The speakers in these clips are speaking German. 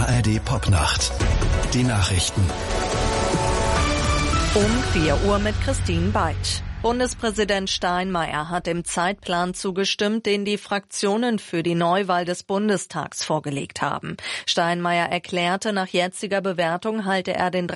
ARD Popnacht. Die Nachrichten. Um 4 Uhr mit Christine Beitsch. Bundespräsident Steinmeier hat dem Zeitplan zugestimmt, den die Fraktionen für die Neuwahl des Bundestags vorgelegt haben. Steinmeier erklärte, nach jetziger Bewertung halte er den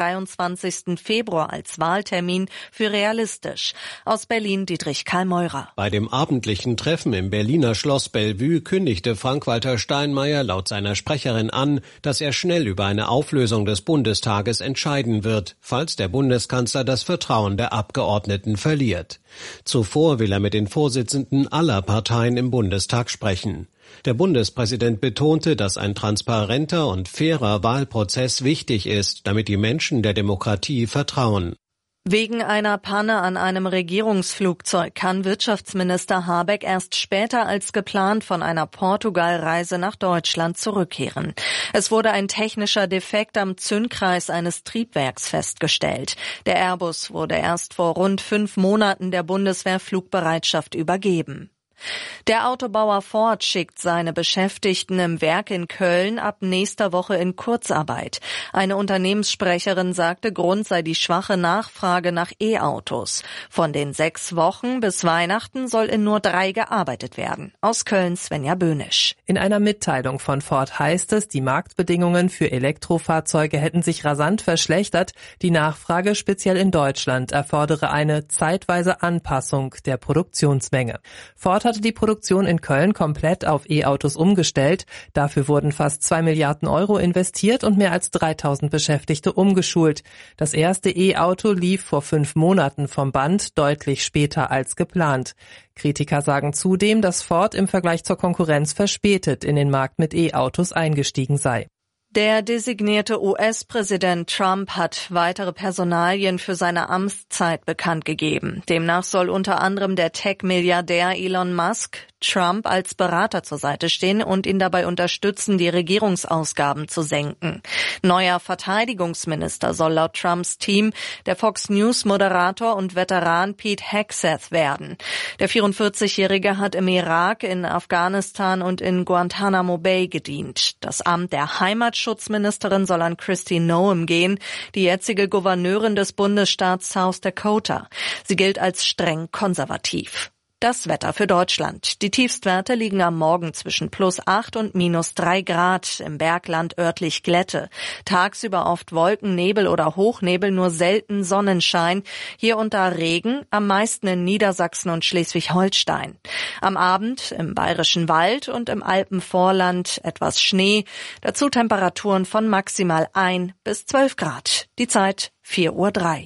23. Februar als Wahltermin für realistisch. Aus Berlin Dietrich Karl-Meurer. Bei dem abendlichen Treffen im Berliner Schloss Bellevue kündigte Frank-Walter Steinmeier laut seiner Sprecherin an, dass er schnell über eine Auflösung des Bundestages entscheiden wird, falls der Bundeskanzler das Vertrauen der Abgeordneten verliert. Zuvor will er mit den Vorsitzenden aller Parteien im Bundestag sprechen. Der Bundespräsident betonte, dass ein transparenter und fairer Wahlprozess wichtig ist, damit die Menschen der Demokratie vertrauen. Wegen einer Panne an einem Regierungsflugzeug kann Wirtschaftsminister Habeck erst später als geplant von einer Portugal-Reise nach Deutschland zurückkehren. Es wurde ein technischer Defekt am Zündkreis eines Triebwerks festgestellt. Der Airbus wurde erst vor rund 5 Monaten der Bundeswehr Flugbereitschaft übergeben. Der Autobauer Ford schickt seine Beschäftigten im Werk in Köln ab nächster Woche in Kurzarbeit. Eine Unternehmenssprecherin sagte, Grund sei die schwache Nachfrage nach E-Autos. Von den 6 Wochen bis Weihnachten soll in nur 3 gearbeitet werden. Aus Köln Svenja Böhnisch. In einer Mitteilung von Ford heißt es, die Marktbedingungen für Elektrofahrzeuge hätten sich rasant verschlechtert. Die Nachfrage, speziell in Deutschland, erfordere eine zeitweise Anpassung der Produktionsmenge. Ford hatte die Produktion in Köln komplett auf E-Autos umgestellt. Dafür wurden fast 2 Milliarden Euro investiert und mehr als 3000 Beschäftigte umgeschult. Das erste E-Auto lief vor 5 Monaten vom Band, deutlich später als geplant. Kritiker sagen zudem, dass Ford im Vergleich zur Konkurrenz verspätet in den Markt mit E-Autos eingestiegen sei. Der designierte US-Präsident Trump hat weitere Personalien für seine Amtszeit bekannt gegeben. Demnach soll unter anderem der Tech-Milliardär Elon Musk Trump als Berater zur Seite stehen und ihn dabei unterstützen, die Regierungsausgaben zu senken. Neuer Verteidigungsminister soll laut Trumps Team der Fox News-Moderator und Veteran Pete Hegseth werden. Der 44-Jährige hat im Irak, in Afghanistan und in Guantanamo Bay gedient. Das Amt der Heimatschutzministerin soll an Kristi Noem gehen, die jetzige Gouverneurin des Bundesstaats South Dakota. Sie gilt als streng konservativ. Das Wetter für Deutschland. Die Tiefstwerte liegen am Morgen zwischen +8 und -3 Grad. Im Bergland örtlich Glätte. Tagsüber oft Wolken, Nebel oder Hochnebel, nur selten Sonnenschein. Hier und da Regen, am meisten in Niedersachsen und Schleswig-Holstein. Am Abend im Bayerischen Wald und im Alpenvorland etwas Schnee. Dazu Temperaturen von maximal 1 bis 12 Grad. Die Zeit 4:03 Uhr.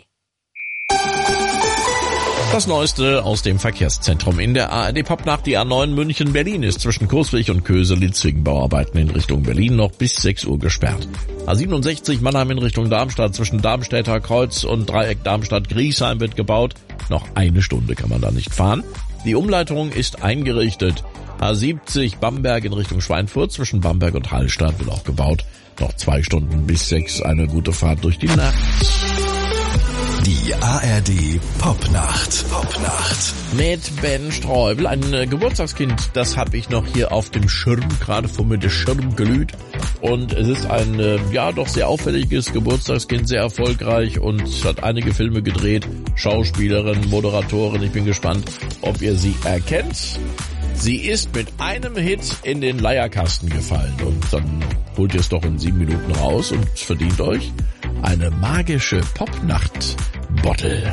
Das Neueste aus dem Verkehrszentrum in der ARD Popnacht. Die A9 München-Berlin ist zwischen Coswig und Köselitz wegen Bauarbeiten in Richtung Berlin noch bis 6 Uhr gesperrt. A67 Mannheim in Richtung Darmstadt zwischen Darmstädter Kreuz und Dreieck Darmstadt-Griesheim wird gebaut. Noch 1 Stunde kann man da nicht fahren. Die Umleitung ist eingerichtet. A70 Bamberg in Richtung Schweinfurt zwischen Bamberg und Hallstatt wird auch gebaut. Noch 2 Stunden bis 6. Eine gute Fahrt durch die Nacht. Die ARD Popnacht. Mit Ben Streubel, ein Geburtstagskind, das habe ich noch hier auf dem Schirm, gerade vor mir der Schirm glüht. Und es ist ein, doch sehr auffälliges Geburtstagskind, sehr erfolgreich und hat einige Filme gedreht. Schauspielerin, Moderatorin, ich bin gespannt, ob ihr sie erkennt. Sie ist mit einem Hit in den Leierkasten gefallen und dann holt ihr es doch in 7 Minuten raus und verdient euch eine magische Popnacht-Bottle.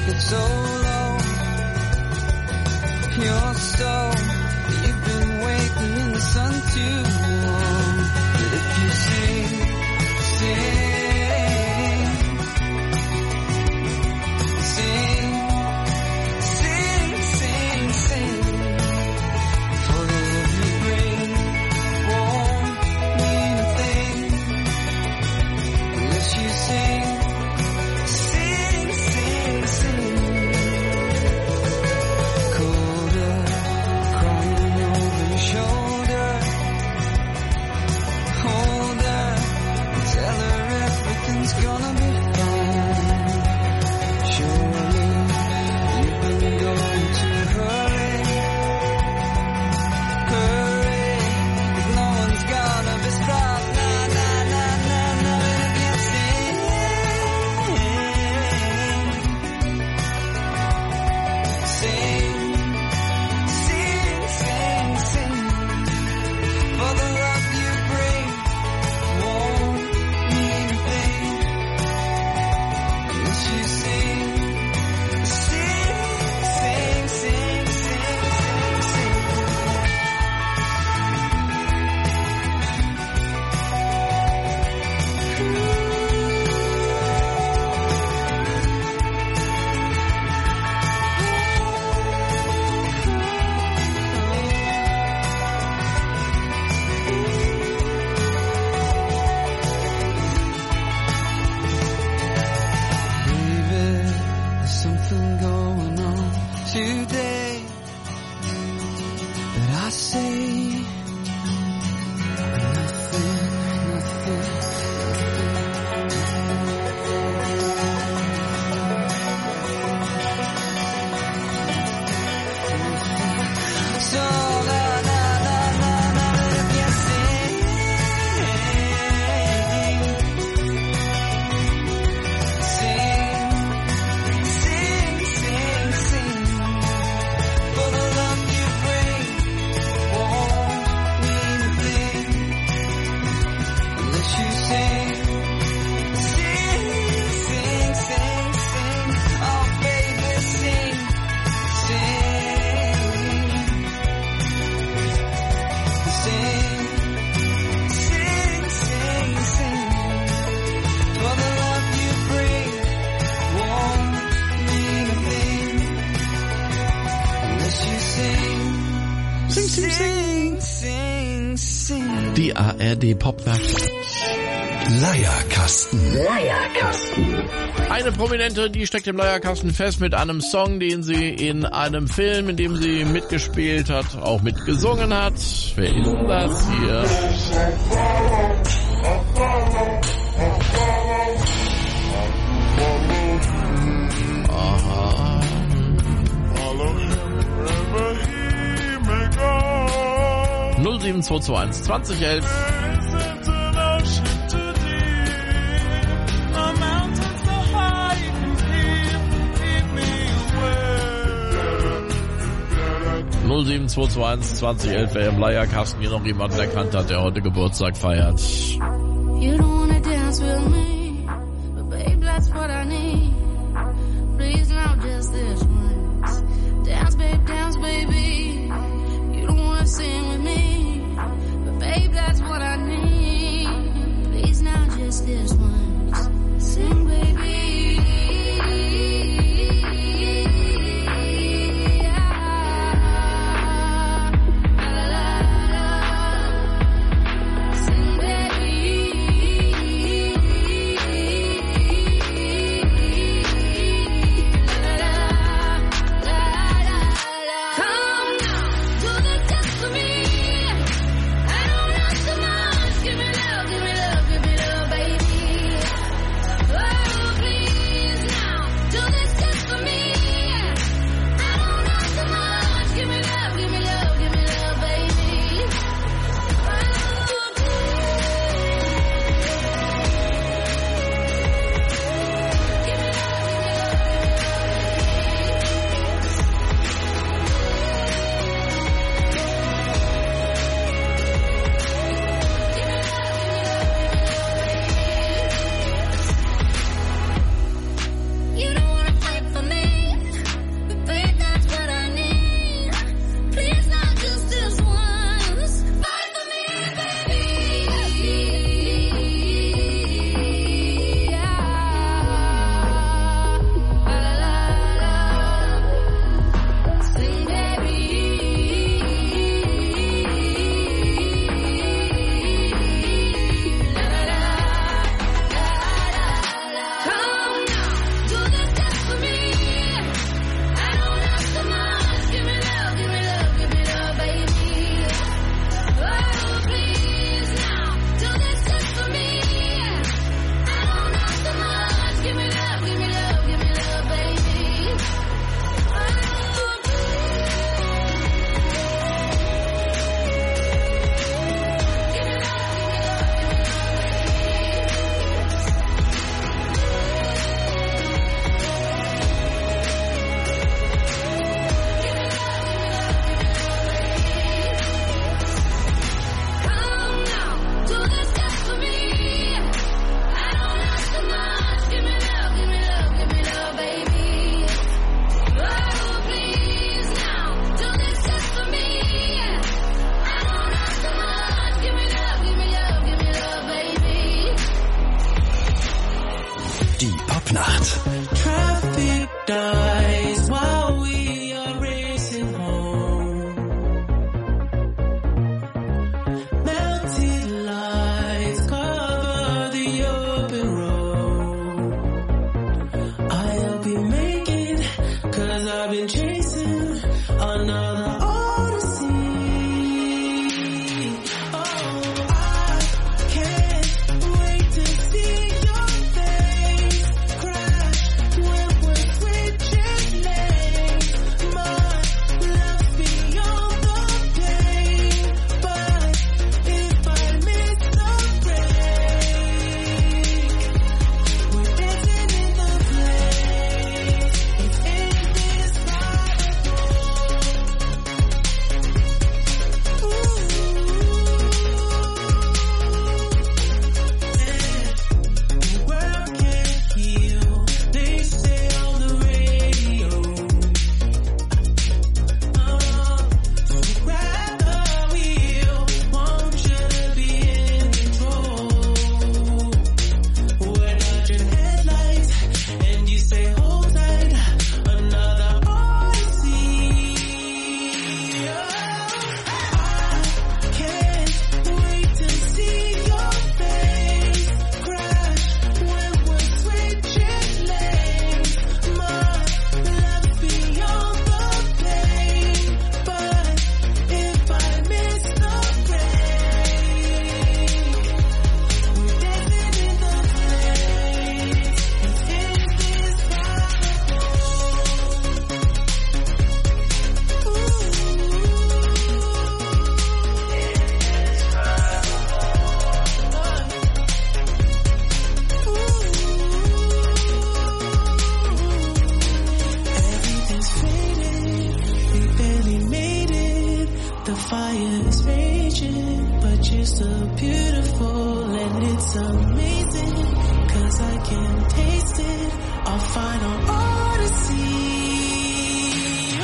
get so low. You're so, you've been waiting in the sun too long. But if you sing, for the love you bring won't mean a thing unless you sing. Colder, crying over your shoulder. Hold her and tell her everything's gonna be fine. Surely you've been going to hurry, if no one's gonna be stopped. Today that I say nothing. So if you sing. For the love you bring won't mean a thing unless you sing. Oh baby, sing. For the love you bring won't mean a thing unless you sing. Sing. Die ARD Popnacht. Leierkasten. Eine Prominente, die steckt im Leierkasten fest mit einem Song, den sie in einem Film, in dem sie mitgespielt hat, auch mitgesungen hat. Wer ist das hier? Aha. 07221 2011. 07221 2011, wer im Leierkasten hier noch jemanden erkannt hat, der heute Geburtstag feiert. You don't wanna dance with me, but babe, that's what I need. Please now just this once. Dance, baby. You don't wanna sing with me, but babe, that's what I need. Please now just this once. Sing, baby. Popnacht. Traffic dies while we are racing home. Melted lights cover the open road. I'll be making, 'cause I've been chasing another odyssey. Oh, I can't wait to see your face crash when we're switching lanes. My love's beyond the pain, but if I miss the break, we're dancing in the place. It's indescribable. The world can't heal, they say on the radio. So grab the wheel, want you to be in control. We're dodging headlights, and you say hold tight, another odyssey. I can't wait to see your face crash when we're switching lanes. My love's beyond the pain, but if I miss the break, we're dancing in the place. It's Everything's faded, we barely made it. The fire is raging, but you're so beautiful and it's amazing. 'Cause I can taste it, our final odyssey. I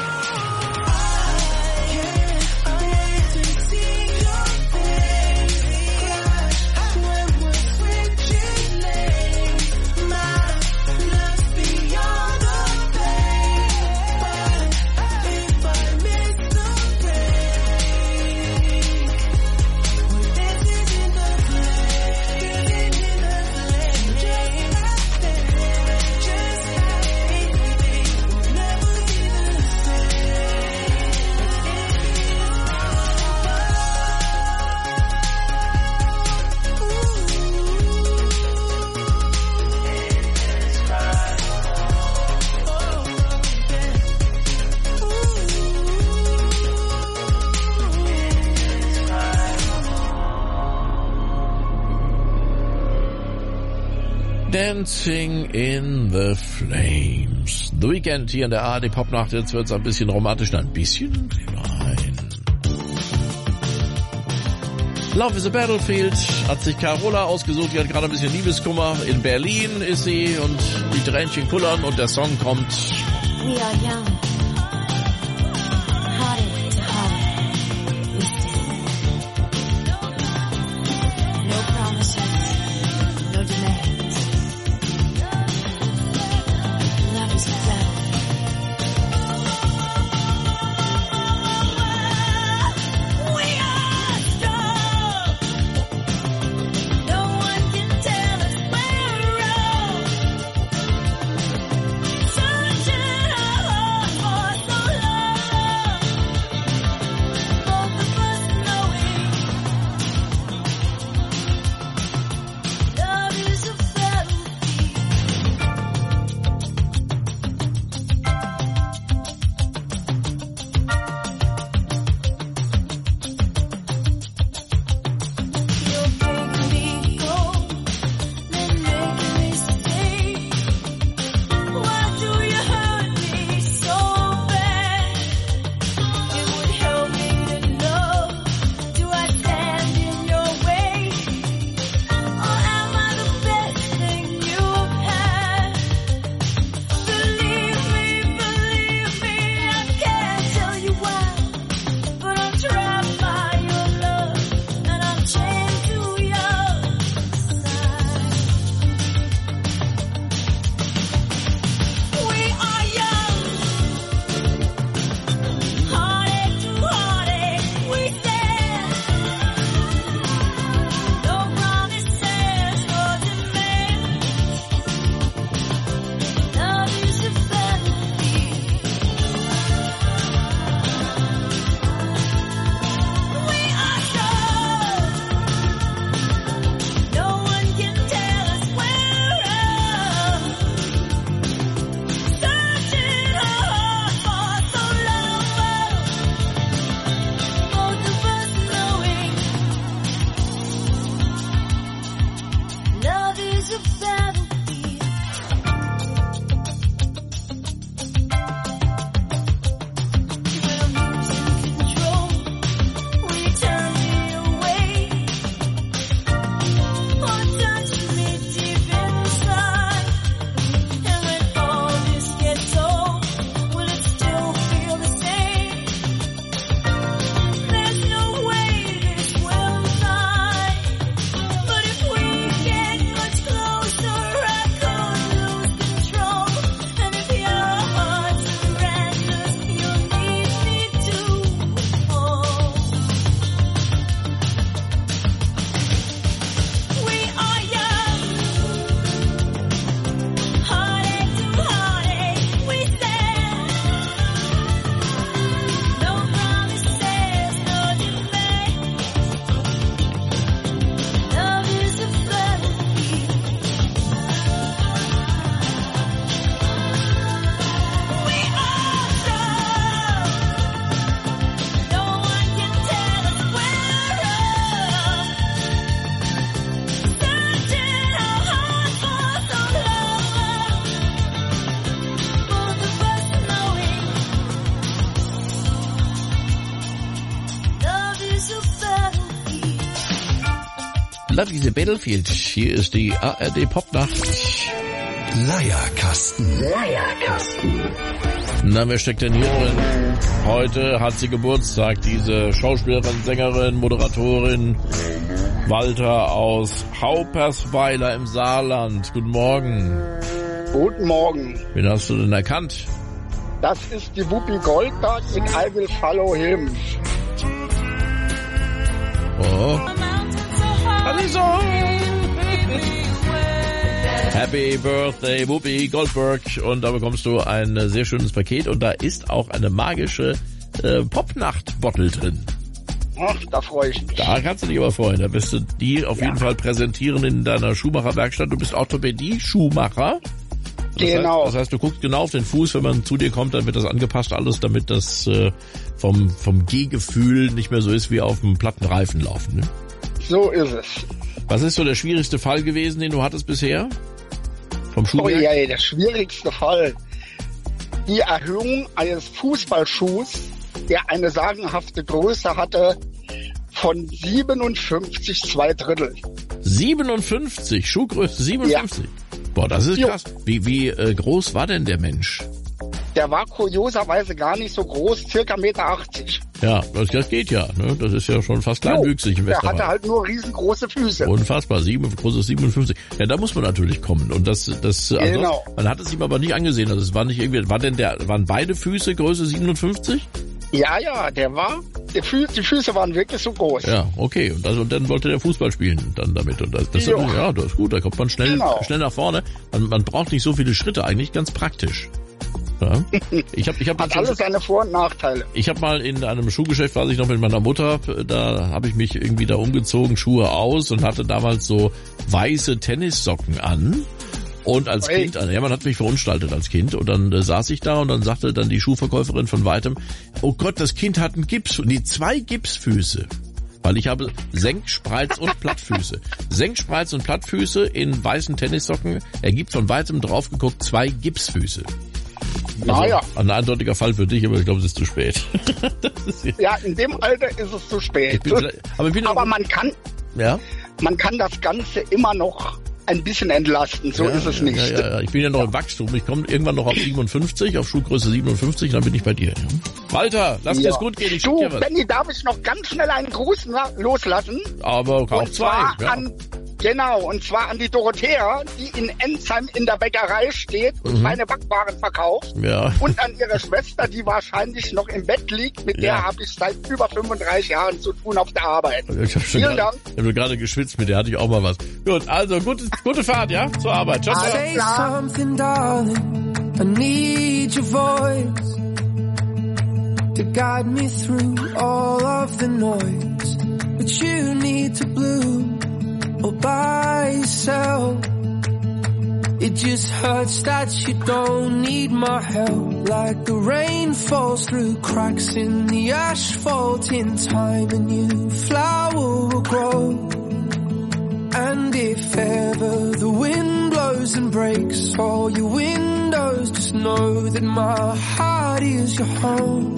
can't wait to see your face crash when we're switching lanes. My love's beyond the pain, but if I miss the break, we're dancing in the place, just like anything, we'll never be the Dancing in the Flames. The Weekend hier in der ARD Popnacht. Jetzt wird's ein bisschen romantisch. Ein bisschen? Nein. Love is a Battlefield hat sich Carola ausgesucht. Die hat gerade ein bisschen Liebeskummer. In Berlin ist sie und die Tränchen kullern und der Song kommt. We are young. Heartache to heartache. We stand. No promises. No demands. Love is a battle. We are strong. No one can tell us we're wrong. Sunshine, Love is a Battlefield. Hier ist die ARD Popnacht. Leierkasten. Na, wer steckt denn hier drin? Heute hat sie Geburtstag, diese Schauspielerin, Sängerin, Moderatorin Walter aus Haupersweiler im Saarland. Guten Morgen. Guten Morgen. Wen hast du denn erkannt? Das ist die Whoopi Goldberg in I Will Follow Him. Oh. Happy Birthday, Whoopi Goldberg. Und da bekommst du ein sehr schönes Paket. Und da ist auch eine magische Popnacht-Bottle drin. Ach, da freue ich mich. Da kannst du dich aber freuen. Da wirst du die auf jeden Fall präsentieren in deiner Schuhmacherwerkstatt. Du bist Orthopädie-Schuhmacher. Genau. Das heißt, du guckst genau auf den Fuß, wenn man zu dir kommt, dann wird das angepasst alles, damit das vom Gehgefühl nicht mehr so ist wie auf dem platten Reifen laufen. Ne? So ist es. Was ist so der schwierigste Fall gewesen, den du hattest bisher? Vom Schuhwerk? Oh ja, der schwierigste Fall. Die Erhöhung eines Fußballschuhs, der eine sagenhafte Größe hatte von 57 2/3. 57? Schuhgröße 57? Ja. Boah, das ist krass. Wie groß war denn der Mensch? Der war kurioserweise gar nicht so groß, circa 1,80 Meter. Ja, das geht ja. Ne? Das ist ja schon fast kleinwüchsig im Westerwald. Der hatte halt nur riesengroße Füße. Unfassbar, großes 57. Ja, da muss man natürlich kommen. Und das genau. Man hat es ihm aber nicht angesehen. Also es war nicht irgendwie, waren beide Füße Größe 57? Ja, die Füße waren wirklich so groß. Ja, okay. Und dann wollte der Fußball spielen dann damit. Und das ist gut. Da kommt man schnell nach vorne. Man braucht nicht so viele Schritte, eigentlich ganz praktisch. Ja. Ich hab hat alles seine Vor- und Nachteile. Ich habe mal in einem Schuhgeschäft, weiß ich noch, mit meiner Mutter, da habe ich mich irgendwie da umgezogen, Schuhe aus und hatte damals so weiße Tennissocken an. Und als Kind, man hat mich verunstaltet als Kind. Und dann saß ich da und dann sagte dann die Schuhverkäuferin von weitem, oh Gott, das Kind hat einen Gips, 2 Gipsfüße. Weil ich habe Senkspreiz und Plattfüße. Senkspreiz und Plattfüße in weißen Tennissocken ergibt von weitem drauf geguckt 2 Gipsfüße. Naja. Also, ein eindeutiger Fall für dich, aber ich glaube, es ist zu spät. Ja, in dem Alter ist es zu spät. Aber man kann das Ganze immer noch ein bisschen entlasten, so ist es nicht. Ja. Ich bin ja noch im Wachstum. Ich komme irgendwann noch auf 57, auf Schuhgröße 57, dann bin ich bei dir. Ja. Walter, lass dir es gut gehen. Ich schick dir was. Benni, darf ich noch ganz schnell einen Gruß loslassen? Aber auch 2. Und zwar an die Dorothea, die in Enzheim in der Bäckerei steht und meine Backwaren verkauft. Ja. Und an ihre Schwester, die wahrscheinlich noch im Bett liegt. Mit der habe ich seit über 35 Jahren zu tun auf der Arbeit. Vielen Dank. Ich habe gerade geschwitzt, mit der hatte ich auch mal was. Gut, also gute Fahrt, ja? Zur Arbeit. Ciao, ciao. Say something, darling. I need your voice to guide me through all of the noise. But you need to bloom all by yourself. It just hurts that you don't need my help. Like the rain falls through cracks in the asphalt. In time a new flower will grow. And if ever the wind blows and breaks all your windows, just know that my heart is your home.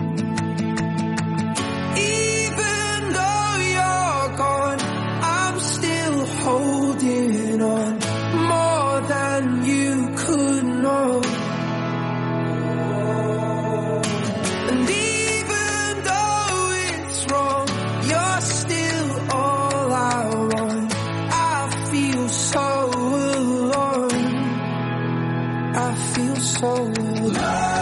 Even though you're gone, I'm still holding on more than you could know. And even though it's wrong, you're still all I want. I feel so alone. I feel so alone.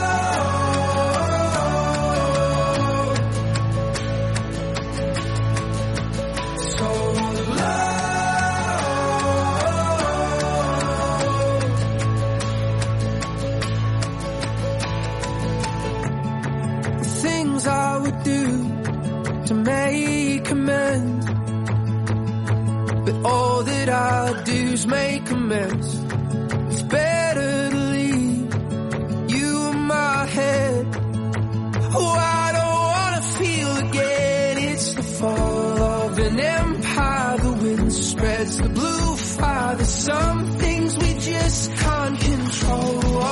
I would do to make amends, but all that I do is make a mess. It's better to leave you in my head. Oh, I don't wanna feel again. It's the fall of an empire. The wind spreads the blue fire. There's some things we just can't control.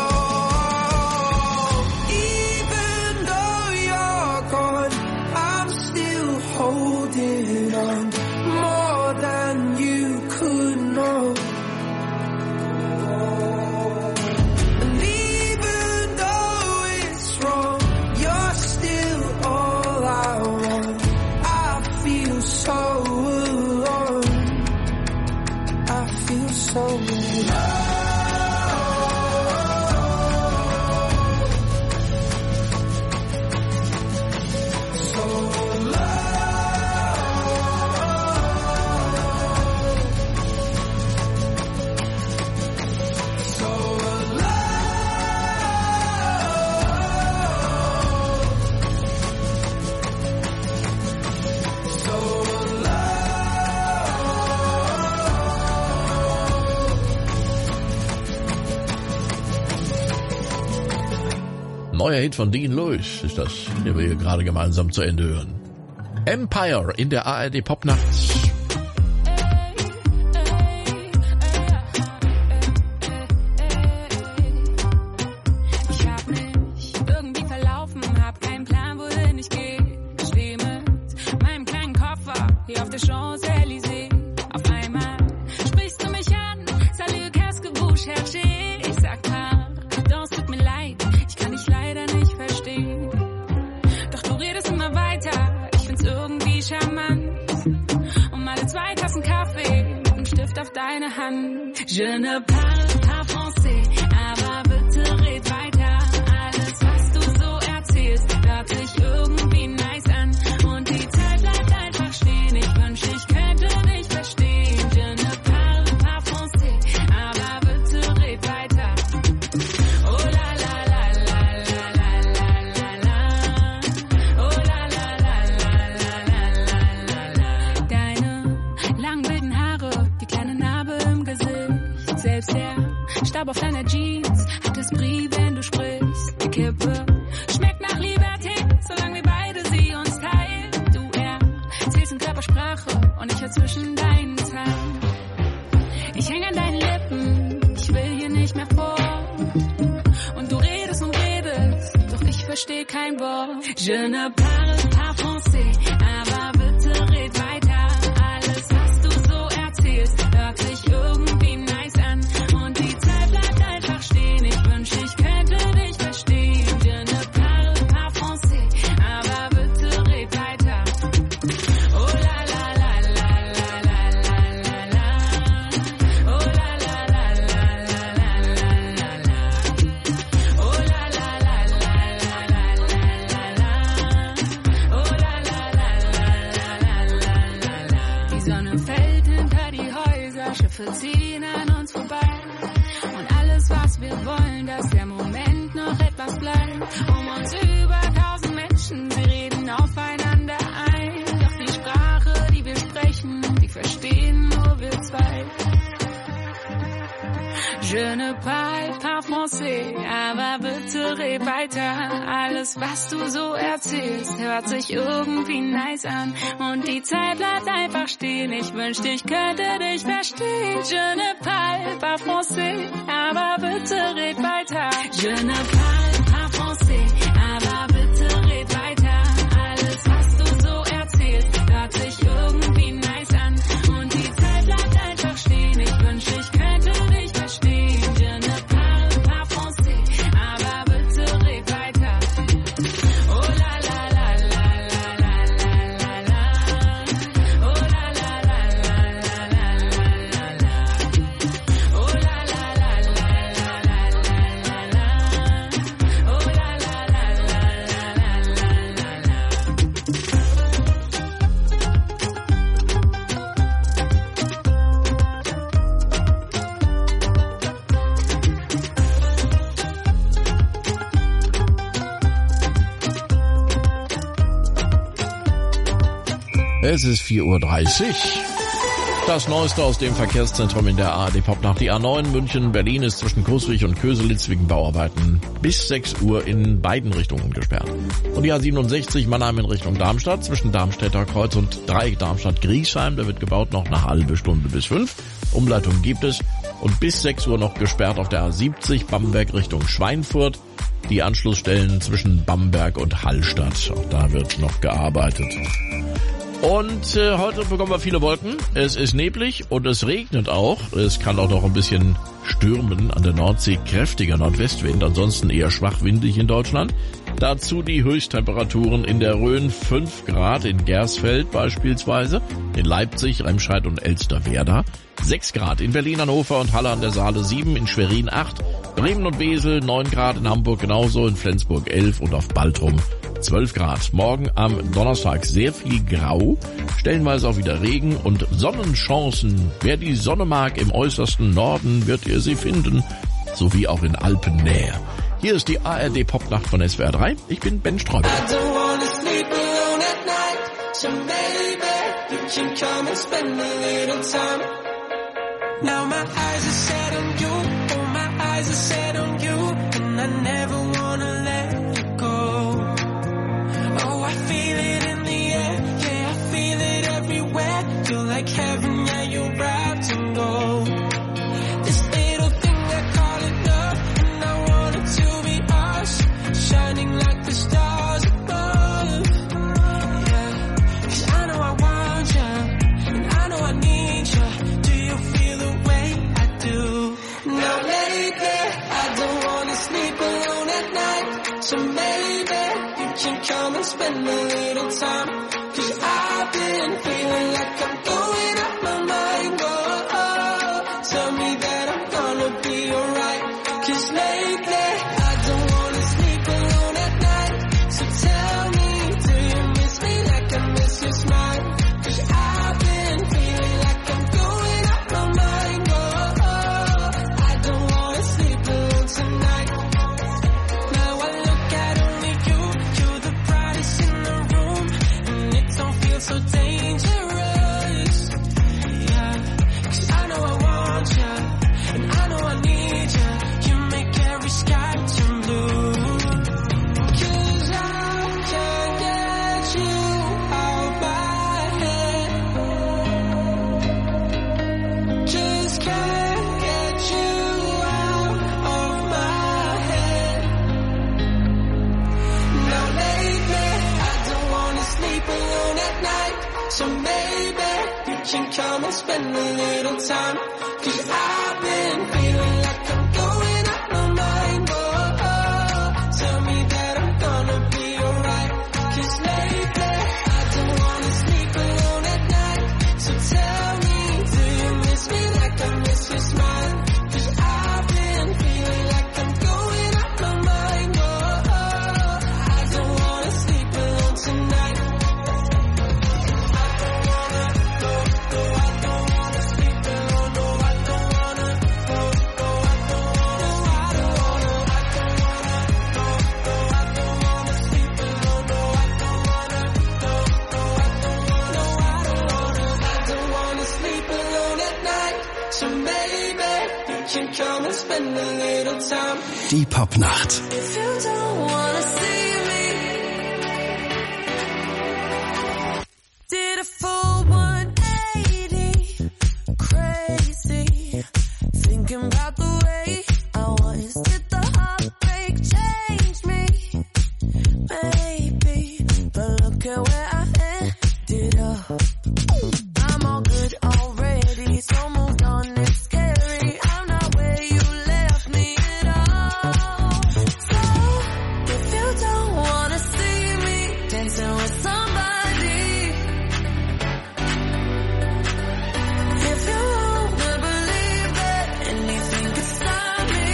Holding on more than Neuer Hit von Dean Lewis ist das, den wir hier gerade gemeinsam zu Ende hören. Empire in der ARD Popnacht. Ich hab mich irgendwie verlaufen, hab keinen Plan, wohin ich gehe. Steh mit meinem kleinen Koffer hier auf der Champs-Élysées. Auf einmal sprichst du mich an, salut, qu'est-ce que vous cherchez? Ich sag pardon, es tut mir leid, ich kann dich leider nicht verstehen. Doch du redest immer weiter, ich find's irgendwie charmant. Um alle 2 Tassen Kaffee mit einem Stift auf deine Hand. Je ne parle pas français, aber bitte red weiter. Alles, was du so erzählst, hört sich irgendwie nice an. Und die Zeit bleibt einfach stehen, ich wünsch, ich könnte dich verstehen. Je ne parle pas français, aber bitte red weiter. Oh la la la la la la la la. Oh la la la la la la la. Deine langen wilden Haare, die kleine Narbe im Gesicht. Selbst der Staub auf deiner Jeans hat Esprit, wenn du sprichst. Die Kippe schmeckt nach Liberté, solange wir beide sie uns teilen. Du erzählst in Körpersprache und ich hör zwischen deinen Zeilen. Ich häng an deinen Lippen, ich will hier nicht mehr fort. Und du redest und redest, doch ich versteh kein Wort. Je ne parle pas français, aber bitte red weiter. Alles, was du so erzählst, hört sich irgendwie nice an. Und die Zeit bleibt einfach stehen, ich wünsch, ich könnte dich verstehen. Je ne parle pas français, aber bitte red weiter. Oh la la la la la la la la. Oh la la la la la la la la. Oh la la la la la la la la. Oh la la la la la la la. Die Sonne fällt hinter die Häuser, Schiffe ziehen an uns vorbei. Und alles, was wir wollen, dass der Moment noch etwas bleibt. Um uns über 1000 Menschen, wir reden aufeinander ein. Doch die Sprache, die wir sprechen, die verstehen nur wir zwei. Je ne parle pas français, aber bitte red weiter. Alles, was du so erzählst, hört sich irgendwie nice an. Und die Zeit bleibt einfach stehen, ich wünschte, ich könnte dich verstehen. Je ne parle pas français, aber bitte red weiter. Je ne parle pas français, aber bitte red weiter. Alles, was du so erzählst, hört sich irgendwie nice an. Und die Zeit bleibt einfach stehen, ich wünschte, ich könnte dich verstehen. Je ne parle pas français, aber bitte red weiter. Oh la la la la la la la la. Oh la la la la la la la la. Oh la la la la la la la la. Oh la la la la la la Es ist 4:30 Uhr. Das Neueste aus dem Verkehrszentrum in der ARD Popnacht. Die A9 München-Berlin ist zwischen Coswig und Köselitz wegen Bauarbeiten bis 6 Uhr in beiden Richtungen gesperrt. Und die A67 Mannheim in Richtung Darmstadt zwischen Darmstädter Kreuz und Dreieck Darmstadt-Griesheim. Da wird gebaut noch eine halbe Stunde bis 5. Umleitung gibt es. Und bis 6 Uhr noch gesperrt auf der A70 Bamberg Richtung Schweinfurt. Die Anschlussstellen zwischen Bamberg und Hallstatt. Auch da wird noch gearbeitet. Und heute bekommen wir viele Wolken. Es ist neblig und es regnet auch. Es kann auch noch ein bisschen stürmen an der Nordsee. Kräftiger Nordwestwind, ansonsten eher schwach windig in Deutschland. Dazu die Höchsttemperaturen in der Rhön 5 Grad in Gersfeld beispielsweise, in Leipzig, Remscheid und Elsterwerda. 6 Grad in Berlin, Hannover und Halle an der Saale, 7 in Schwerin, 8, Bremen und Wesel, 9 Grad in Hamburg genauso, in Flensburg 11 und auf Baltrum 12 Grad. Morgen am Donnerstag sehr viel Grau, stellenweise auch wieder Regen und Sonnenchancen. Wer die Sonne mag im äußersten Norden, wird ihr sie finden, sowie auch in Alpennähe. Hier ist die ARD Popnacht von SWR 3. Ich bin Ben Sträuber. Now my eyes are set on you, oh my eyes are set on you, and I never wanna let can come and spend a little time. 'Cause I've been feeling like I'm going out my mind. Oh, tell me that I'm gonna be alright. 'Cause lately I don't wanna sleep alone at night. So tell me, do you miss me like I miss your smile? 'Cause I've been feeling like I'm going out my mind. Oh, I don't wanna sleep alone tonight. Now I look at only you, you're the brightest in the room, and it don't feel so dangerous. Yeah, 'cause I know I want you, and I know I need you. You make every sky turn blue. 'Cause I can't get you out my head. Just can't get you out of my head. Now lately I don't wanna sleep alone at night. So maybe you can come and spend a little time. 'Cause I've been feeling like I'm going out my mind. Oh, tell me that I'm gonna be alright. 'Cause lately I don't wanna sleep alone at night. So tell me, do you miss me like I miss your smile? 'Cause I've been feeling like I'm going out my mind. Oh, I don't wanna sleep alone tonight. So maybe you can come and spend a little time. Die Popnacht. If you don't wanna see me, did a full 180, crazy, thinking about the way I was. Did the heartbreak change me? Maybe, but look at where I ended up. I'm all good already, so moved on, it's scary. I'm not where you left me at all. So, if you don't wanna see me dancing with somebody, if you wanna believe that anything could stop me,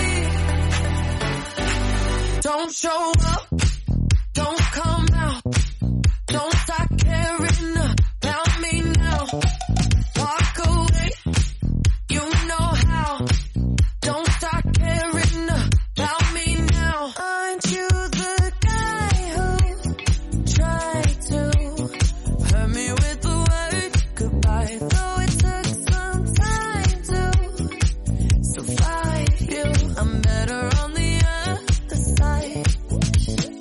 don't show up, don't come out, don't start caring about me now. Walk away, you know how. Don't start caring about me now. Aren't you the guy who tried to hurt me with the word goodbye? Though it took some time to survive you, I'm better on the other side.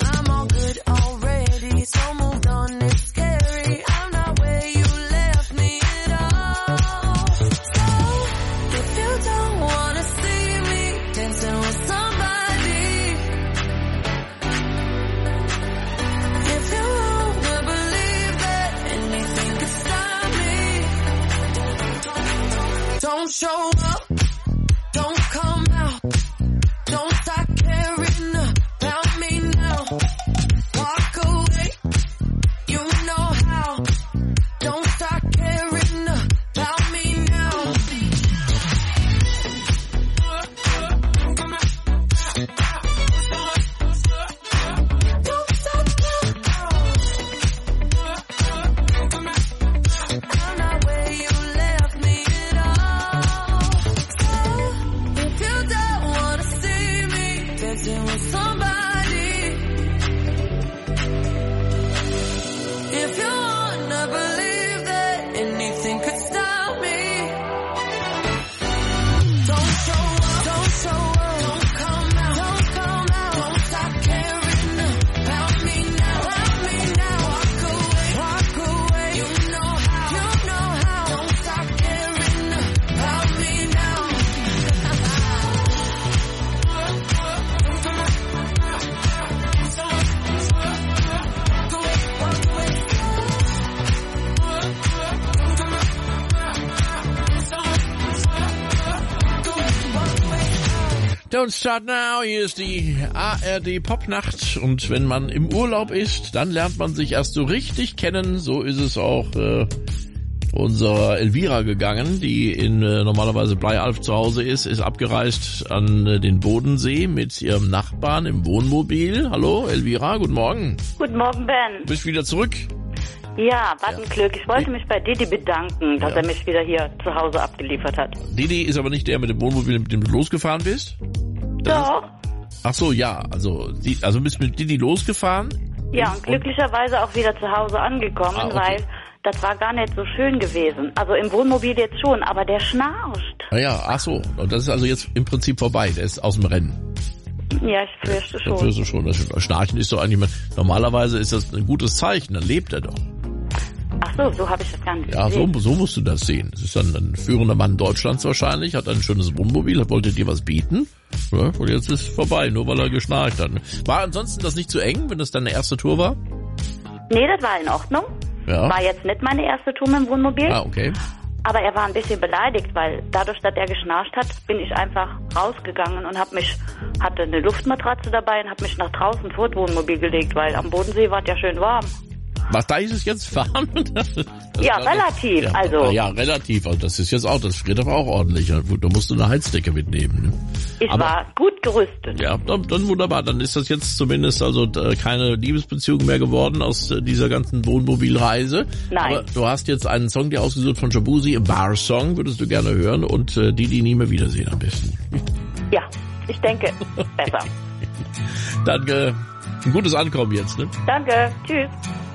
Don't Start Now, hier ist die ARD Popnacht und wenn man im Urlaub ist, dann lernt man sich erst so richtig kennen. So ist es auch unserer Elvira gegangen, die in normalerweise Bleialf zu Hause ist abgereist an den Bodensee mit ihrem Nachbarn im Wohnmobil. Hallo Elvira, guten Morgen. Guten Morgen, Ben. Du bist wieder zurück? Ja, was ein Glück. Ich wollte mich bei Didi bedanken, dass er mich wieder hier zu Hause abgeliefert hat. Didi ist aber nicht der mit dem Wohnmobil, mit dem du losgefahren bist? Doch. Ach so, ja. Also bist du mit Didi losgefahren? Ja, und glücklicherweise auch wieder zu Hause angekommen, okay. Weil das war gar nicht so schön gewesen. Also im Wohnmobil jetzt schon, aber der schnarcht. Ja, ach so. Und das ist also jetzt im Prinzip vorbei. Der ist aus dem Rennen. Ja, ich fürchte schon. Das fürchte du schon. Das Schnarchen ist doch eigentlich, normalerweise ist das ein gutes Zeichen, dann lebt er doch. Ach so habe ich das gar nicht Ja, gesehen. so musst du das sehen. Es ist dann ein führender Mann Deutschlands wahrscheinlich, hat ein schönes Wohnmobil, wollte dir was bieten. Ja, und jetzt ist es vorbei, nur weil er geschnarcht hat. War ansonsten das nicht zu eng, wenn das deine erste Tour war? Nee, das war in Ordnung. Ja. War jetzt nicht meine erste Tour mit dem Wohnmobil. Ah, okay. Aber er war ein bisschen beleidigt, weil dadurch, dass er geschnarcht hat, bin ich einfach rausgegangen und hatte eine Luftmatratze dabei und habe mich nach draußen vor das Wohnmobil gelegt, weil am Bodensee war es ja schön warm. Was, da ist es jetzt warm? Ja, relativ, also. Ja, relativ. Also das ist jetzt auch, das friert aber auch ordentlich. Da musst du eine Heizdecke mitnehmen. Ne? Ich war gut gerüstet. Ja, dann wunderbar. Dann ist das jetzt zumindest also keine Liebesbeziehung mehr geworden aus dieser ganzen Wohnmobilreise. Nein. Aber du hast jetzt einen Song dir ausgesucht von Shabuzi, ein Bar-Song, würdest du gerne hören und die nie mehr wiedersehen am besten. Ja, ich denke, besser. Dann ein gutes Ankommen jetzt, ne? Danke, tschüss.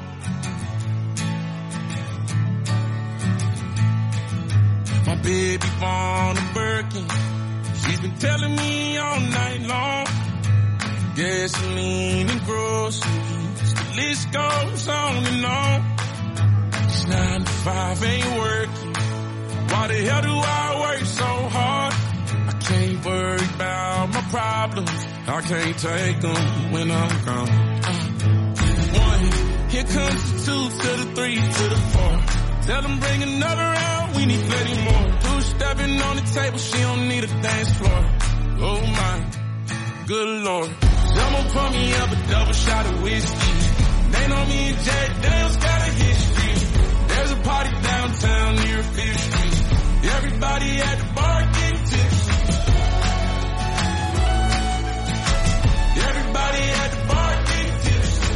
My baby born a Birkin. She's been telling me all night long. Gasoline and groceries, the list goes on and on. It's 9 to 5, ain't working. Why the hell do I work so hard? I can't worry about my problems. I can't take them when I'm gone. 1, here comes the 2 to the 3 to the 4. Tell them bring another round, we need plenty more. 2 stepping on the table, she don't need a dance floor. Oh my, good Lord. Someone pour me up a double shot of whiskey. They know me and Jack Daniels got a history. There's a party downtown near 5th Street. Everybody at the bar getting tipsy. Everybody at the bar getting tipsy.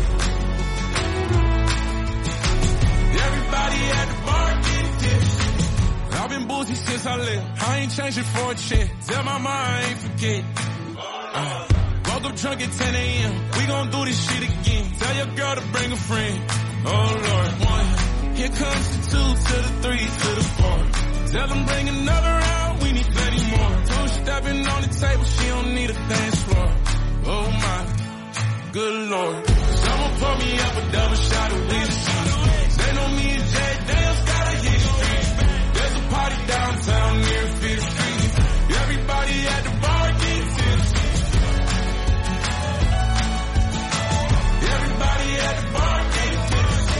Everybody at the bar getting tipsy. I've been boozy since I left. I ain't changing for a check. Tell my mind I ain't forget. Woke up drunk at 10 a.m. We gon' do this shit again. Tell your girl to bring a friend. Oh Lord. 1, here comes the 2 to the 3 to the 4. Tell them bring another round, we need plenty more. 2 stepping on the table, she don't need a dance floor. Oh my, good Lord. Someone pour me up a double shot of whiskey. They know me and Jack Daniels got a history. There's a party downtown near 5th Street. Everybody at the bar getting tipsy. Everybody at the bar getting tipsy.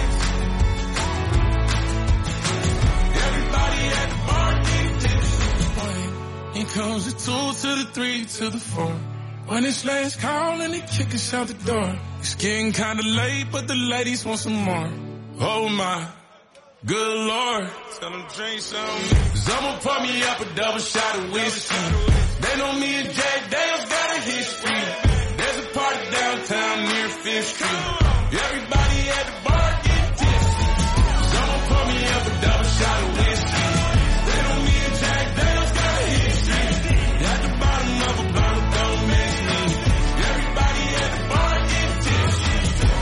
Everybody at the bar getting tipsy. Here comes the 2 to the 3 to the 4. When it's last call and they kick us out the door. It's getting kinda late, but the ladies want some more. Oh my, good Lord. Tell them drink some. Someone pour me up a double shot of whiskey. They know me and Jack Daniels got a history. There's a party downtown near 5th Street. Everybody at the bar getting tipsy. Someone pour me up a double shot of whiskey. They know me and Jack Daniels got a history. At the bottom of a bottle, don't miss me. Everybody at the bar getting tipsy.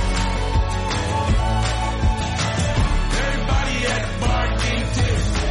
Everybody at the bar getting tipsy.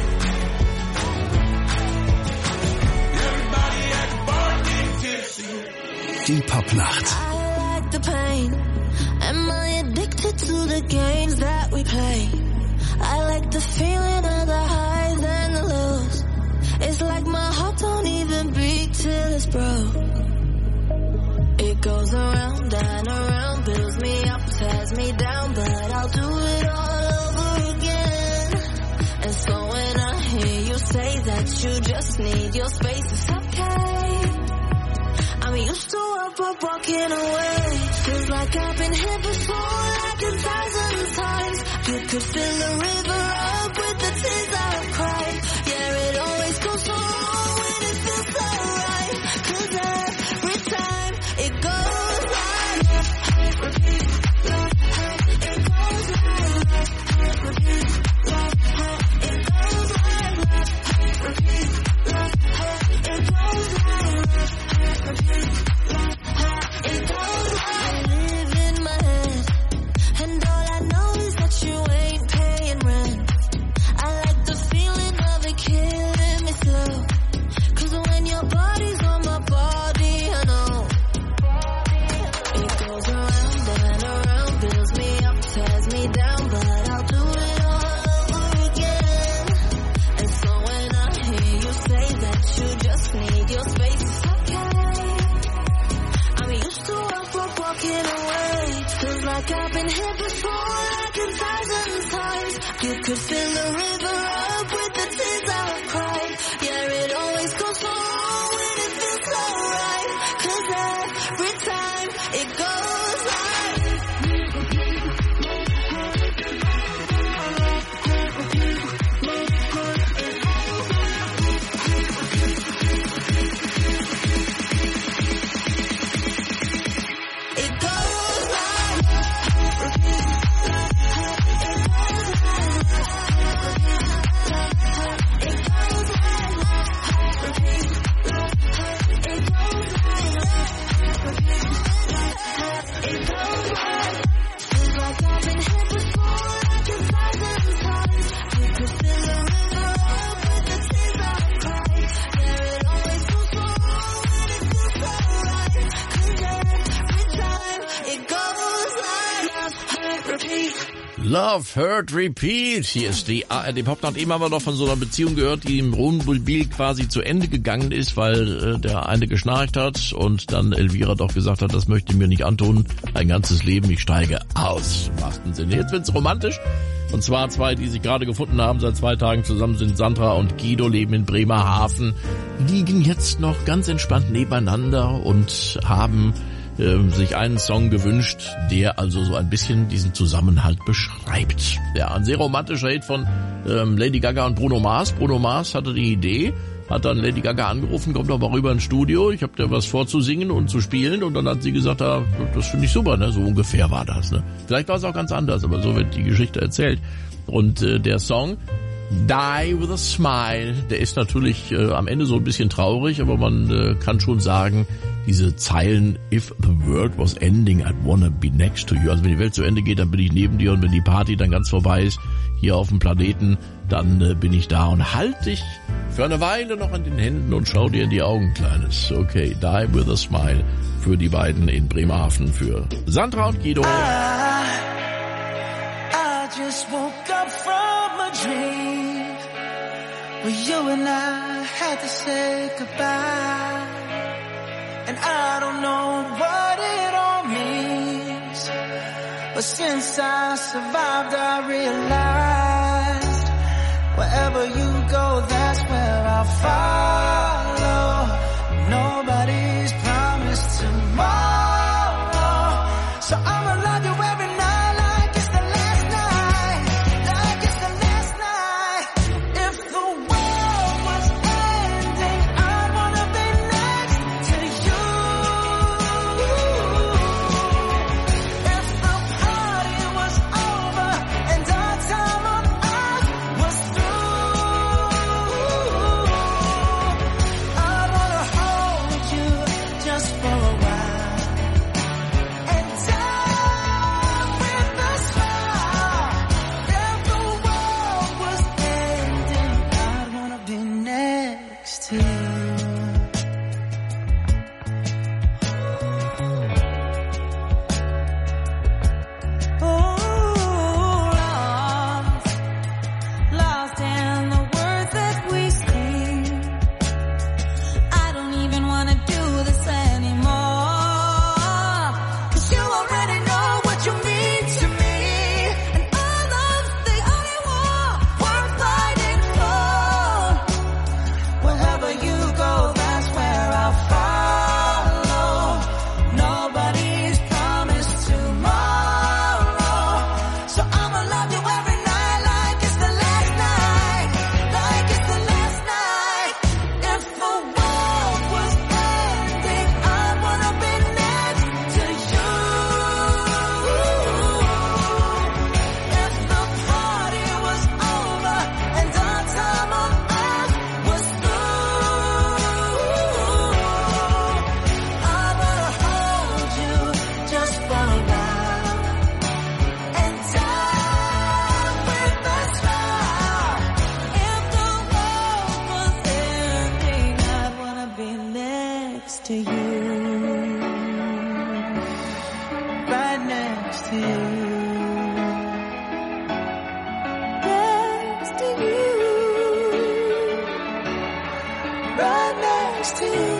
Everybody at the bar getting tipsy. Die Popnacht. I like the pain. Am I addicted to the games that we play? I like the feeling of the highs and the lows. It's like my heart don't even beat till it's broke. It goes around and around, builds me up, tears me down, but I'll do it all over again. And so when I hear you say that you just need your space, it's okay. used to avoid walking away. Feels like I've been here before, like 1,000 times. You could fill the river up with the tears I've cried. Yeah, it always goes wrong when it feels so right. 'Cause every time it goes like left, repeat, left, it goes like left, repeat, left, it goes like left, repeat, left, it goes like left, repeat, left, it goes like. I live in my head, and all I know is that you ain't paying rent. I like the feeling of it killing me slow. 'Cause when your body's on my body, I know it goes around and around, builds me up, tears me down, but I'll do it all over again. And so when I hear you say that you just need your space, it's okay. I'm used to walking away. Feels like I've been here before, like 1,000 times. You could fill the river up with the tears I've cried. Yeah, it always goes wrong when it feels so right. 'Cause every time it goes like it goes like Love, Hurt, Repeat. Hier ist die ARD Popnacht. Eben haben wir noch von so einer Beziehung gehört, die im Wohnmobil quasi zu Ende gegangen ist, weil der eine geschnarcht hat und dann Elvira doch gesagt hat, das möchte ich mir nicht antun. Ein ganzes Leben, ich steige aus. Im wahrsten Sinne. Jetzt wird's romantisch. Und zwar zwei, die sich gerade gefunden haben, seit 2 Tagen zusammen sind. Sandra und Guido, leben in Bremerhaven, liegen jetzt noch ganz entspannt nebeneinander und haben sich einen Song gewünscht, der also so ein bisschen diesen Zusammenhalt beschreibt. Ja, ein sehr romantischer Hit von Lady Gaga und Bruno Mars. Bruno Mars hatte die Idee, hat dann Lady Gaga angerufen, kommt doch mal rüber ins Studio, ich habe dir was vorzusingen und zu spielen, und dann hat sie gesagt, das finde ich super, ne? So ungefähr war das. Ne? Vielleicht war es auch ganz anders, aber so wird die Geschichte erzählt. Und der Song Die with a Smile, der ist natürlich am Ende so ein bisschen traurig, aber man kann schon sagen, diese Zeilen, if the world was ending, I'd wanna be next to you. Also wenn die Welt zu Ende geht, dann bin ich neben dir, und wenn die Party dann ganz vorbei ist, hier auf dem Planeten, dann bin ich da und halte dich für eine Weile noch an den Händen und schau dir in die Augen, Kleines. Okay, Die with a Smile für die beiden in Bremerhaven, für Sandra und Guido. I just woke up from a dream where you and I had to say goodbye. And I don't know what it all means, but since I survived, I realized wherever you go, that's where I'll follow. Nobody's promised tomorrow, so I'ma love you every night like it's the last night, like it's the last night. If the world was ending, I'd wanna be next to you. If the party was over and our time on earth was through, I to you. Next to you. Right next to you.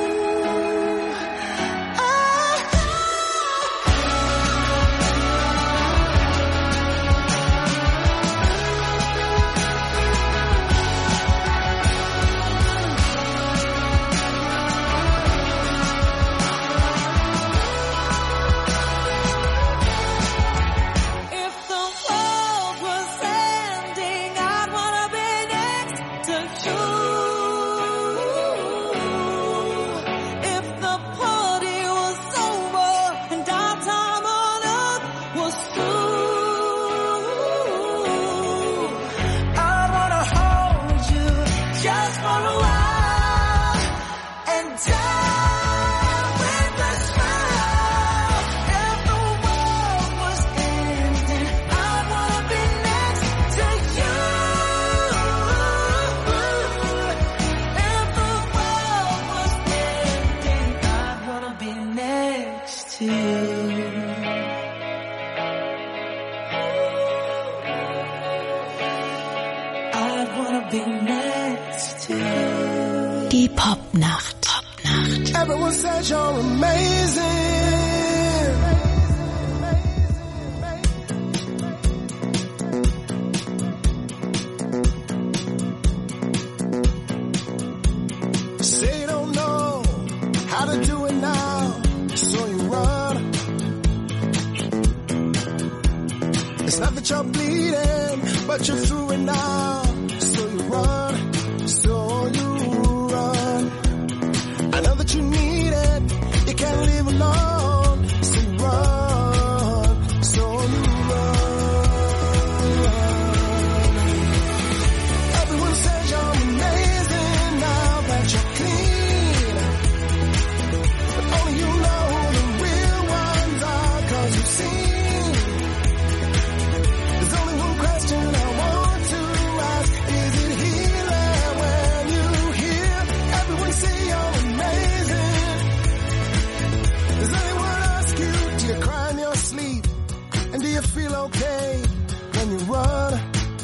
Die Popnacht. Everyone says you're amazing. Say you don't know how to do it now, so you run. It's not that you're bleeding, but you're through it now, so you run. So you run. I know that you need it. You can't live alone. So you run. So you run. Everyone says you're amazing now that you're clean. But only you know who the real ones are, 'cause you've seen. There's only one question I want to ask. Is it healing when you hear everyone say you're amazing? Does anyone ask you, do you cry in your sleep? And do you feel okay when you run?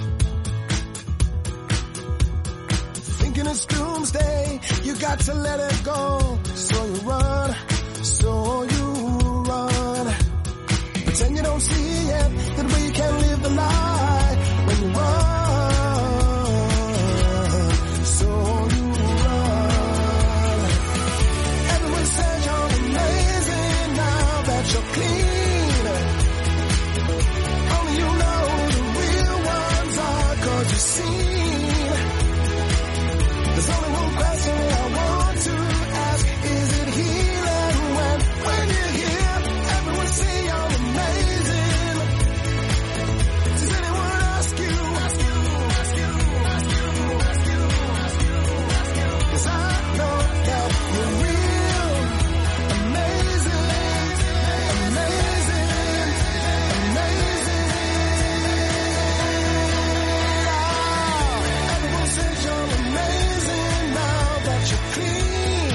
Thinking it's doomsday, you got to let it go. So you run, so you run. Pretend you don't see it, that way you can't live the lie when you run. So you run. Everyone says you're amazing now that you're clean. Only you know who the real ones are, 'cause you've seen. There's only one question I want to ask. Is it healing when you hear everyone say you're amazing? Does anyone ask you? 'Cause I know that you're real. Amazing, amazing, amazing. Everyone says you're amazing now that you're clean.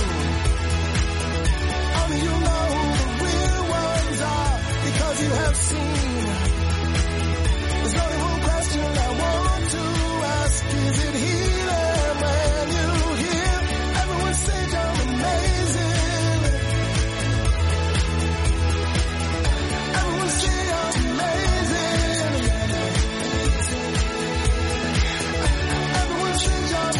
Only you know who the real ones are, because you have seen. There's only one question I want to ask. Is it healing when you hear everyone say you're amazing? Everyone say you're amazing. Everyone say you're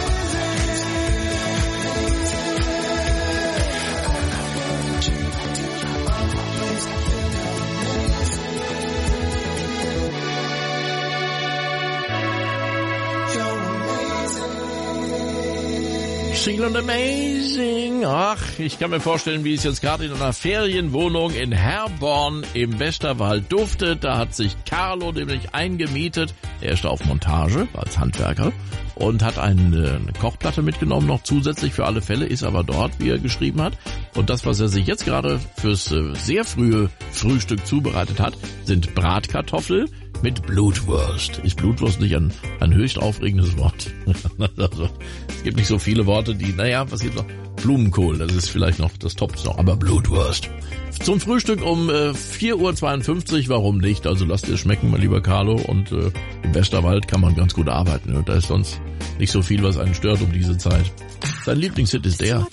Single und Amazing. Ach, ich kann mir vorstellen, wie es jetzt gerade in einer Ferienwohnung in Herborn im Westerwald duftet. Da hat sich Carlo nämlich eingemietet. Er ist auf Montage als Handwerker und hat eine Kochplatte mitgenommen, noch zusätzlich für alle Fälle, ist aber dort, wie er geschrieben hat. Und das, was er sich jetzt gerade fürs sehr frühe Frühstück zubereitet hat, sind Bratkartoffel mit Blutwurst. Ist Blutwurst nicht ein höchst aufregendes Wort? Also, es gibt nicht so viele Worte, die, was gibt's noch? Blumenkohl, das ist vielleicht noch, das toppt noch, aber Blutwurst. Zum Frühstück um 4:52 Uhr, warum nicht? Also lasst ihr schmecken, mein lieber Carlo. Und im Westerwald kann man ganz gut arbeiten. Und da ist sonst nicht so viel, was einen stört um diese Zeit. Sein Lieblingshit ist der.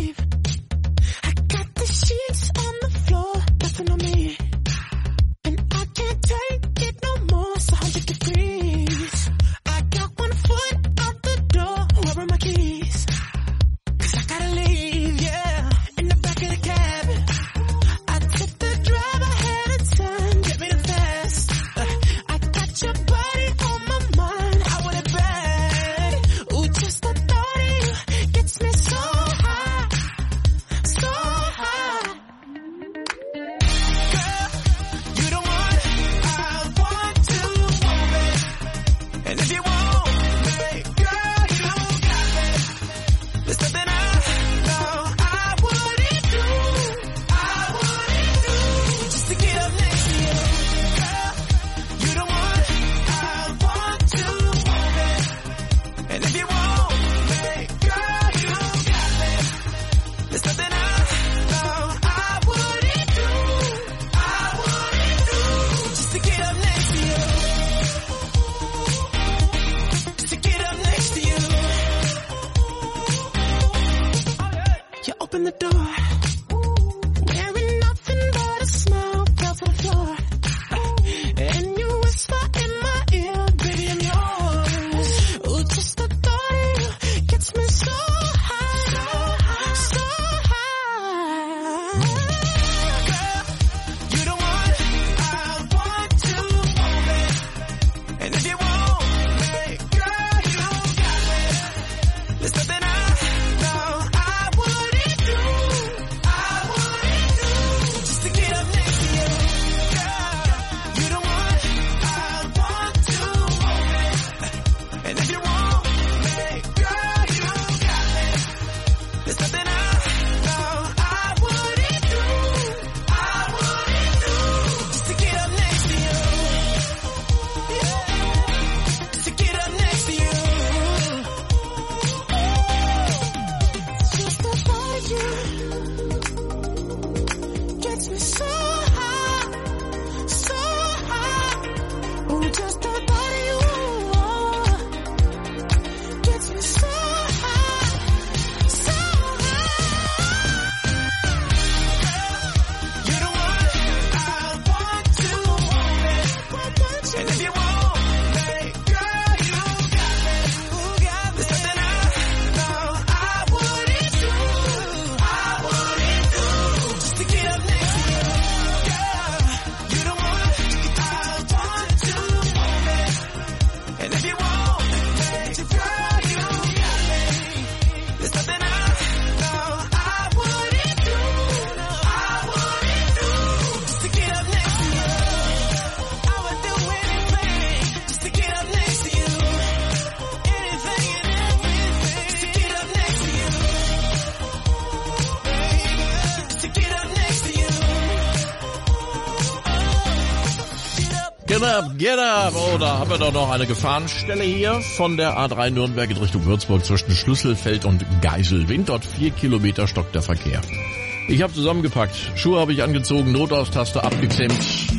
Get up! Oh, da haben wir doch noch eine Gefahrenstelle hier von der A3 Nürnberg in Richtung Würzburg zwischen Schlüsselfeld und Geiselwind. Dort 4 Kilometer stockt der Verkehr. Ich habe zusammengepackt, Schuhe habe ich angezogen, Notaustaste abgeklemmt.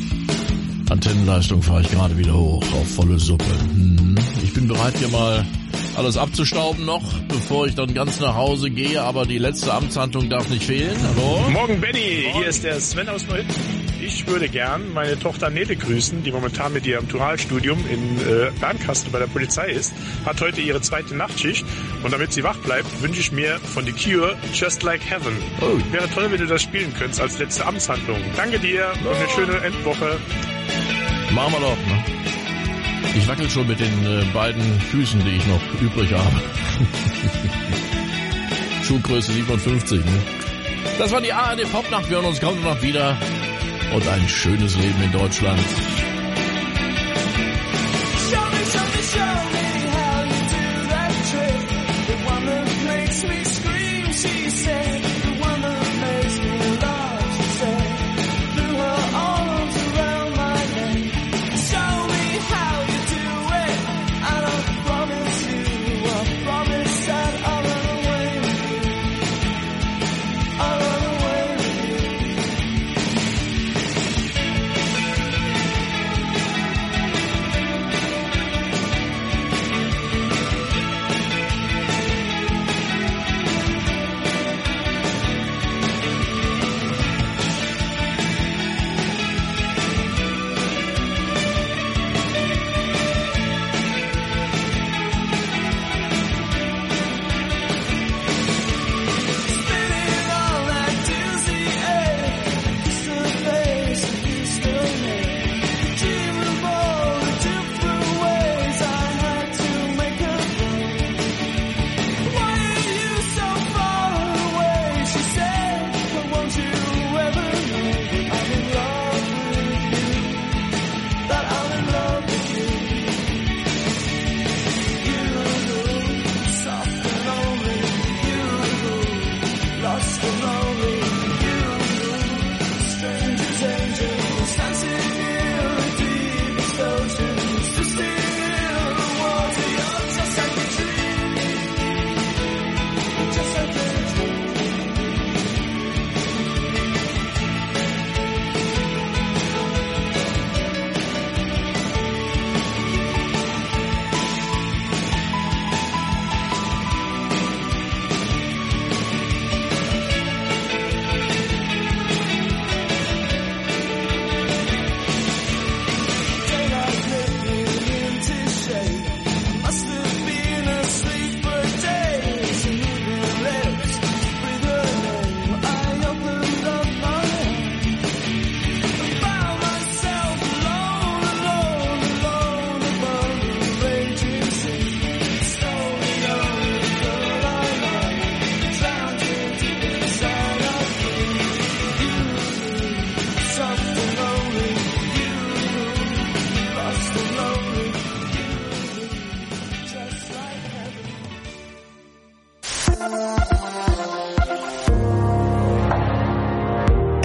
Antennenleistung fahre ich gerade wieder hoch auf volle Suppe. Ich bin bereit, hier mal alles abzustauben noch, bevor ich dann ganz nach Hause gehe, aber die letzte Amtshandlung darf nicht fehlen. Hallo? Morgen, Benny. Hier ist der Sven aus Neuhütten. Ich würde gern meine Tochter Nele grüßen, die momentan mit ihrem Dualstudium in Bernkastel bei der Polizei ist. Hat heute ihre 2. Nachtschicht. Und damit sie wach bleibt, wünsche ich mir von The Cure Just Like Heaven. Oh. Wäre toll, wenn du das spielen könntest als letzte Amtshandlung. Danke dir und eine schöne Endwoche. Machen wir doch, ne? Ich wackel schon mit den beiden Füßen, die ich noch übrig habe. Schuhgröße 57, ne? Das war die ARD Popnacht. Wir hören uns kaum noch wieder. Und ein schönes Leben in Deutschland. She said, the one that makes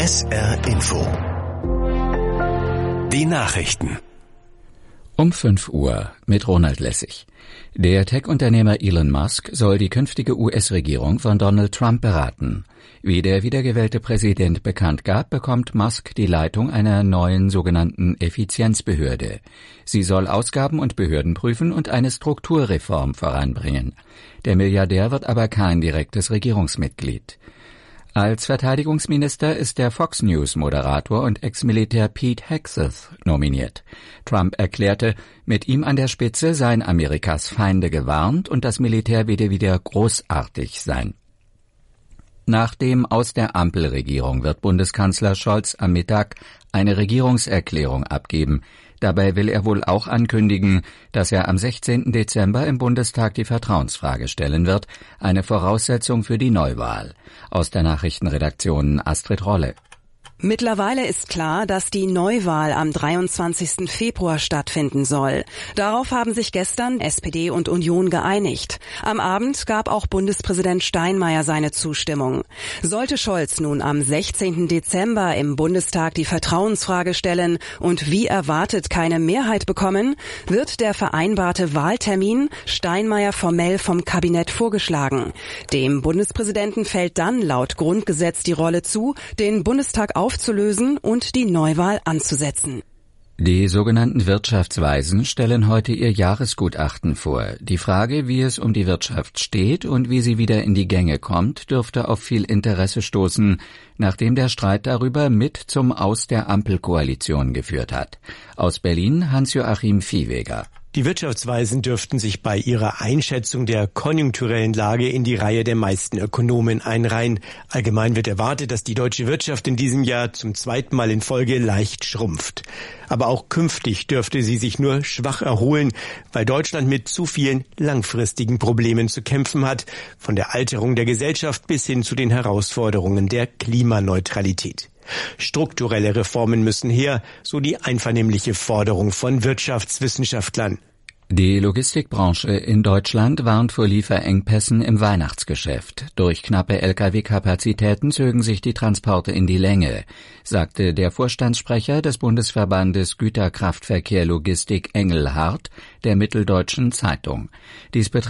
SR Info. Die Nachrichten. Um 5 Uhr mit Ronald Lessig. Der Tech-Unternehmer Elon Musk soll die künftige US-Regierung von Donald Trump beraten. Wie der wiedergewählte Präsident bekannt gab, bekommt Musk die Leitung einer neuen sogenannten Effizienzbehörde. Sie soll Ausgaben und Behörden prüfen und eine Strukturreform voranbringen. Der Milliardär wird aber kein direktes Regierungsmitglied. Als Verteidigungsminister ist der Fox News-Moderator und Ex-Militär Pete Hegseth nominiert. Trump erklärte, mit ihm an der Spitze seien Amerikas Feinde gewarnt und das Militär werde wieder großartig sein. Nach dem Aus der Ampelregierung wird Bundeskanzler Scholz am Mittag eine Regierungserklärung abgeben. Dabei will er wohl auch ankündigen, dass er am 16. Dezember im Bundestag die Vertrauensfrage stellen wird, eine Voraussetzung für die Neuwahl. Aus der Nachrichtenredaktion Astrid Rolle. Mittlerweile ist klar, dass die Neuwahl am 23. Februar stattfinden soll. Darauf haben sich gestern SPD und Union geeinigt. Am Abend gab auch Bundespräsident Steinmeier seine Zustimmung. Sollte Scholz nun am 16. Dezember im Bundestag die Vertrauensfrage stellen und wie erwartet keine Mehrheit bekommen, wird der vereinbarte Wahltermin Steinmeier formell vom Kabinett vorgeschlagen. Dem Bundespräsidenten fällt dann laut Grundgesetz die Rolle zu, den Bundestag aufzulösen und die Neuwahl anzusetzen. Die sogenannten Wirtschaftsweisen stellen heute ihr Jahresgutachten vor. Die Frage, wie es um die Wirtschaft steht und wie sie wieder in die Gänge kommt, dürfte auf viel Interesse stoßen, nachdem der Streit darüber mit zum Aus der Ampelkoalition geführt hat. Aus Berlin Hans-Joachim Viehweger. Die Wirtschaftsweisen dürften sich bei ihrer Einschätzung der konjunkturellen Lage in die Reihe der meisten Ökonomen einreihen. Allgemein wird erwartet, dass die deutsche Wirtschaft in diesem Jahr zum zweiten Mal in Folge leicht schrumpft. Aber auch künftig dürfte sie sich nur schwach erholen, weil Deutschland mit zu vielen langfristigen Problemen zu kämpfen hat, von der Alterung der Gesellschaft bis hin zu den Herausforderungen der Klimaneutralität. Strukturelle Reformen müssen her, so die einvernehmliche Forderung von Wirtschaftswissenschaftlern. Die Logistikbranche in Deutschland warnt vor Lieferengpässen im Weihnachtsgeschäft. Durch knappe Lkw-Kapazitäten zögen sich die Transporte in die Länge, sagte der Vorstandssprecher des Bundesverbandes Güterkraftverkehr Logistik Engelhardt der Mitteldeutschen Zeitung. Dies